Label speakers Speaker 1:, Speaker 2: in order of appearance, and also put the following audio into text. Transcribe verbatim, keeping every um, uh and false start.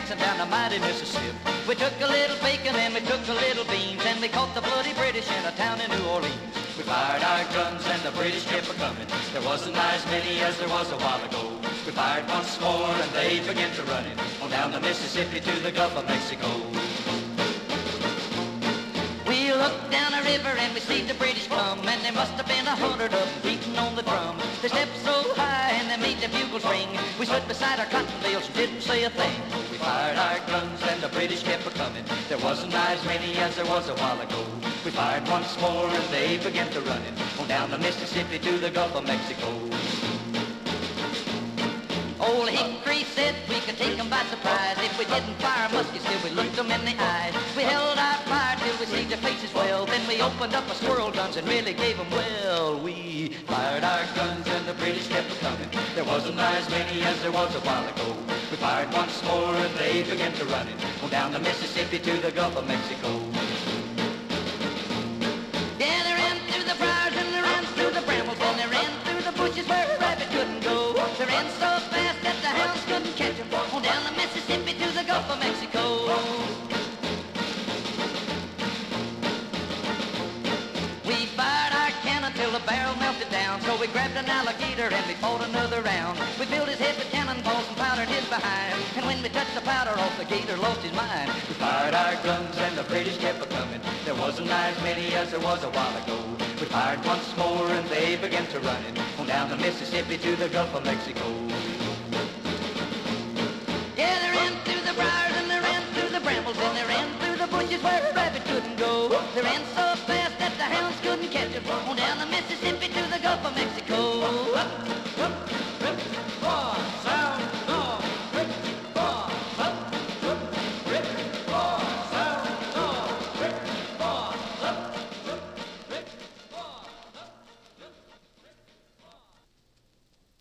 Speaker 1: Jackson down the mighty Mississippi. We took a little bacon and we took a little beans, and we caught the bloody British in a town in New Orleans. We fired our guns and the British kept a-coming. There wasn't as many as there was a while ago. We fired once more and they began to run it on down the Mississippi to the Gulf of Mexico. We looked down the river and we see the British come, and there must have been a hundred of them beating on the drum. They stepped so high and they made the bugles ring. We stood beside our cotton bales and didn't say a thing. We fired our guns and the British kept a-coming. There wasn't as many as there was a while ago. We fired once more and they began to run it on down the Mississippi to the Gulf of Mexico. Old Hickory said we could take them by surprise. If we didn't fire muskets till we looked them in the eyes. We held our fire till we see their faces well. Then we opened up our squirrel guns and really gave them well. We fired our guns and the British kept coming. There wasn't as many as there was a while ago. We fired once more and they began to run it on down the Mississippi to the Gulf of Mexico. Yeah, they ran through the briars and they ran through the brambles, and they ran through the bushes where a rabbit couldn't go. They ran so fast that the hounds couldn't catch them on down the Mississippi to the Gulf of Mexico. We fired our cannon till the barrel melted down, so we grabbed an alligator and we fought another round. We filled his head with cannonballs and powdered his behind, and when we touched the powder off, the gator lost his mind. We fired our guns and the British kept a-coming. There wasn't as many as there was a while ago. We fired once more and they began to run it on down the Mississippi to the Gulf of Mexico.